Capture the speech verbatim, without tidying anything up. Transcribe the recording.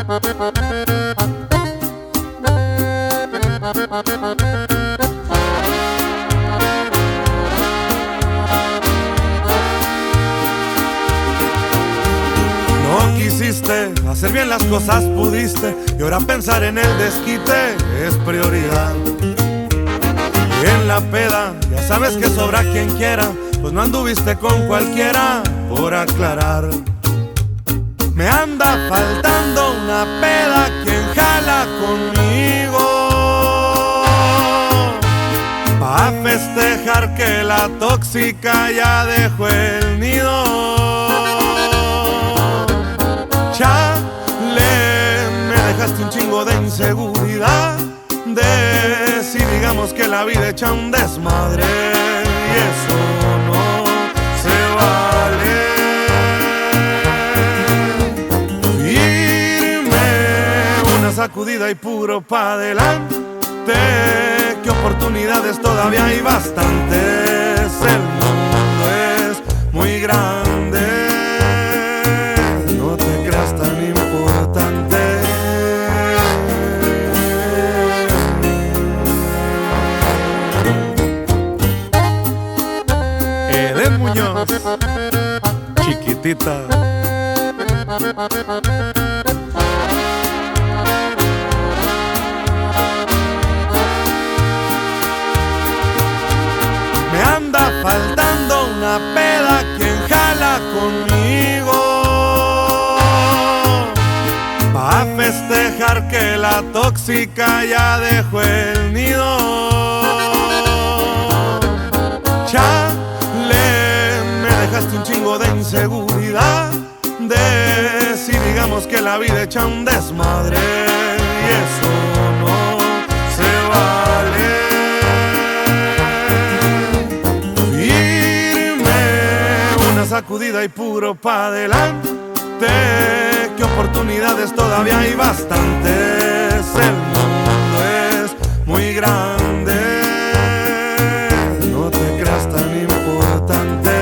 No quisiste hacer bien las cosas, pudiste, y ahora pensar en el desquite es prioridad. Y en la peda ya sabes que sobra quien quiera, pues no anduviste con cualquiera, por aclarar. Me anda faltando una peda, quien jala conmigo pa' festejar que la tóxica ya dejó el nido. Chale, me dejaste un chingo de inseguridad, de si digamos que la vida echa un desmadre, y eso no se vale. Firme, una sacudida y puro pa' adelante, que oportunidades todavía hay bastantes. El mundo es muy grande, no te creas tan importante. Eden Muñoz, chiquitita. Me anda faltando una peda, quien jala conmigo pa' festejar que la tóxica ya dejó el nido. Chale, me dejaste un chingo de inseguridad, de si digamos que la vida echa un desmadre, y eso no se vale. Sacudida y puro pa' adelante, que oportunidades todavía hay bastantes. El mundo es muy grande, no te creas tan importante.